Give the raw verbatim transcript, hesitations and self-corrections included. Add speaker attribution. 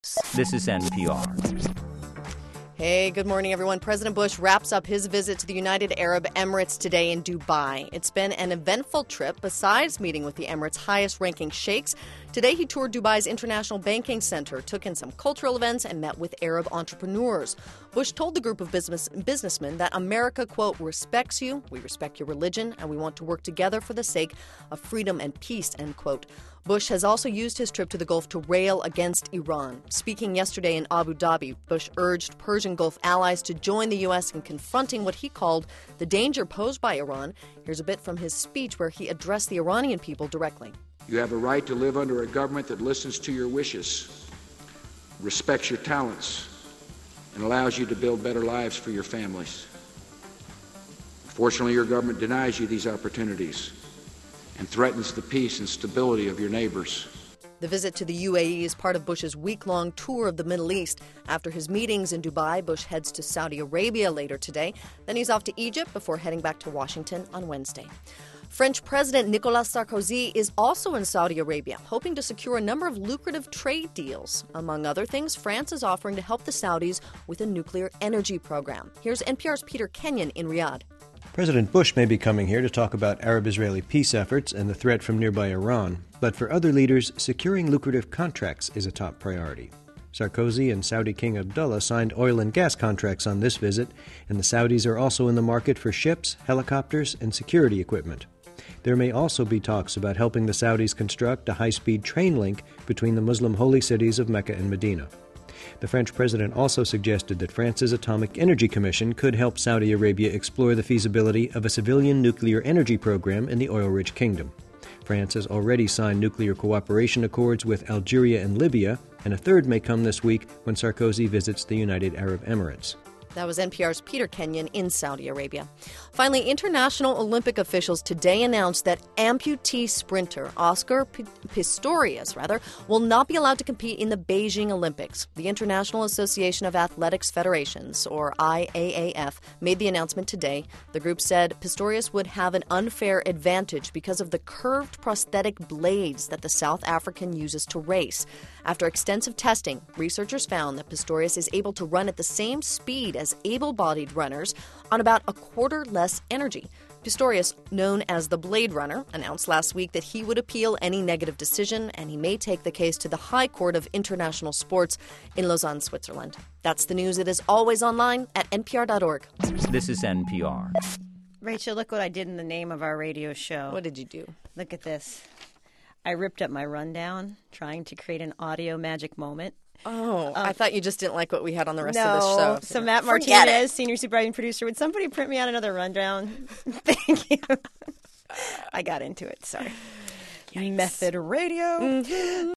Speaker 1: This is N P R.
Speaker 2: Hey, good morning, everyone. President Bush wraps up his visit to the United Arab Emirates today in Dubai. It's been an eventful trip. Besides meeting with the Emirates' highest-ranking sheikhs, today he toured Dubai's International Banking Center, took in some cultural events, and met with Arab entrepreneurs. Bush told the group of business, businessmen that America, quote, respects you, we respect your religion, and we want to work together for the sake of freedom and peace, end quote. Bush has also used his trip to the Gulf to rail against Iran. Speaking yesterday in Abu Dhabi, Bush urged Persian Gulf allies to join the U S in confronting what he called the danger posed by Iran. Here's a bit from his speech where he addressed the Iranian people directly.
Speaker 3: You have a right to live under a government that listens to your wishes, respects your talents, and allows you to build better lives for your families. Fortunately, your government denies you these opportunities and threatens the peace and stability of your neighbors.
Speaker 2: The visit to the U A E is part of Bush's week-long tour of the Middle East. After his meetings in Dubai, Bush heads to Saudi Arabia later today. Then he's off to Egypt before heading back to Washington on Wednesday. French President Nicolas Sarkozy is also in Saudi Arabia, hoping to secure a number of lucrative trade deals. Among other things, France is offering to help the Saudis with a nuclear energy program. Here's N P R's Peter Kenyon in Riyadh.
Speaker 4: President Bush may be coming here to talk about Arab-Israeli peace efforts and the threat from nearby Iran, but for other leaders, securing lucrative contracts is a top priority. Sarkozy and Saudi King Abdullah signed oil and gas contracts on this visit, and the Saudis are also in the market for ships, helicopters, and security equipment. There may also be talks about helping the Saudis construct a high-speed train link between the Muslim holy cities of Mecca and Medina. The French president also suggested that France's Atomic Energy Commission could help Saudi Arabia explore the feasibility of a civilian nuclear energy program in the oil-rich kingdom. France has already signed nuclear cooperation accords with Algeria and Libya, and a third may come this week when Sarkozy visits the United Arab Emirates.
Speaker 2: That was N P R's Peter Kenyon in Saudi Arabia. Finally, international Olympic officials today announced that amputee sprinter Oscar P- Pistorius rather, will not be allowed to compete in the Beijing Olympics. The International Association of Athletics Federations, or I A A F, made the announcement today. The group said Pistorius would have an unfair advantage because of the curved prosthetic blades that the South African uses to race. After extensive testing, researchers found that Pistorius is able to run at the same speed as able-bodied runners on about a quarter less energy. Pistorius, known as the Blade Runner, announced last week that he would appeal any negative decision, and he may take the case to the High Court of International Sports in Lausanne, Switzerland. That's the news. It is always online at N P R dot org.
Speaker 1: This is N P R.
Speaker 5: Rachel, look what I did in the name of our radio show.
Speaker 2: What did you do?
Speaker 5: Look at this. I ripped up my rundown trying to create an audio magic moment.
Speaker 2: Oh, um, I thought you just didn't like what we had on the rest
Speaker 5: no,
Speaker 2: of the show.
Speaker 5: So Matt Martinez, senior supervising producer, would somebody print me out another rundown? Thank you. I got into it. Sorry. Yikes. Method radio. Mm-hmm.